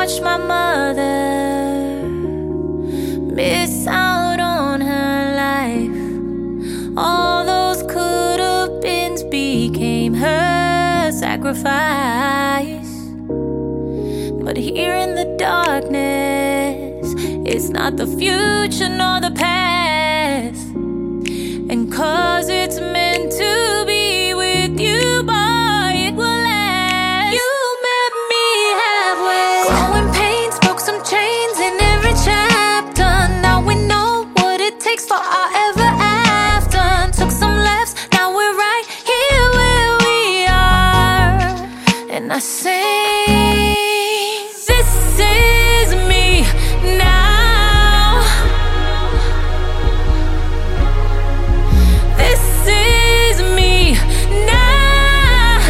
watched my mother miss out on her life. All those could-have beens became her sacrifice. But here in the darkness, it's not the future nor the past. And 'cause it's meant to be with you, boy, it will last. You met me halfway. Growing pains, broke some chains in every chapter. Now we know what it takes for our ever after. Took some lefts, now we're right here where we are. And I sing, this is me now. This is me now.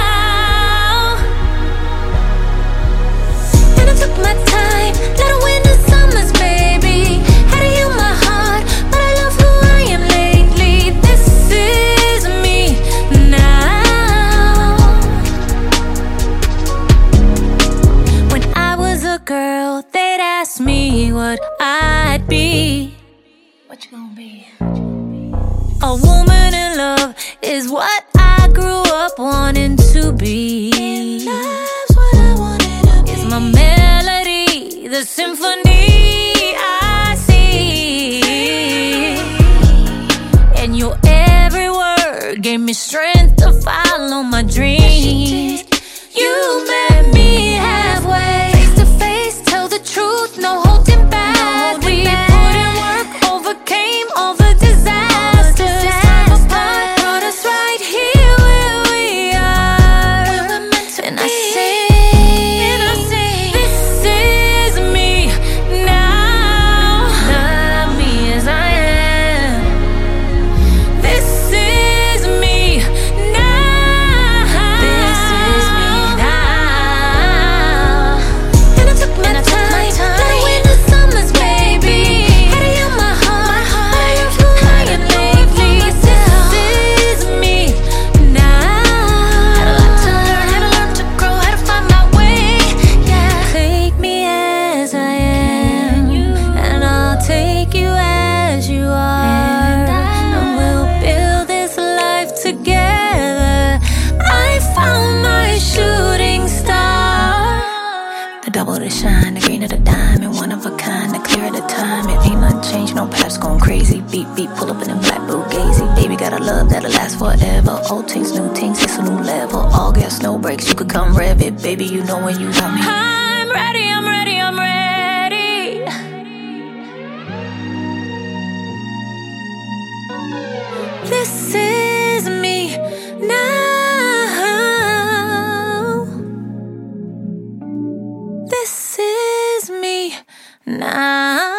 And I took my time, little winter summers, baby. Had to heal my heart, but I love who I am lately. This is me now. When I was a girl, they'd ask me what I'd be. What you gonna be? A woman in love is what I grew up wanting to be. Love's what I wanted to be. It's my melody, the symphony I see. And your every word gave me strength to follow my dreams. You met me halfway. Face to face, tell the truth, no holding back. We put in work, overcame all the disasters. Time apart brought us right here where we are. And I sing, this is me now. Love me as I am. This is me now. This is me now. And I took my time, little winter summers, baby. Had to heal my heart, but I love who I am lately. This is me now. Had a lot to learn, had to learn to grow, had to find my way. Yeah, take me as I am, and I'll take you as you are, and we'll build this life together. I found my shooting star. The double, the shine, the green of the diamond, one of a kind, the clear of the time. It ain't nothing changed, no paps going crazy. Beat, beat, pull up in a black Bugatti. Baby got a love that'll last forever. Old things, new things, it's a new level. All gas, no brakes, you could come rev it. Baby, you know when you want me. I'm ready, I'm ready, I'm ready. This is me now. This is me now.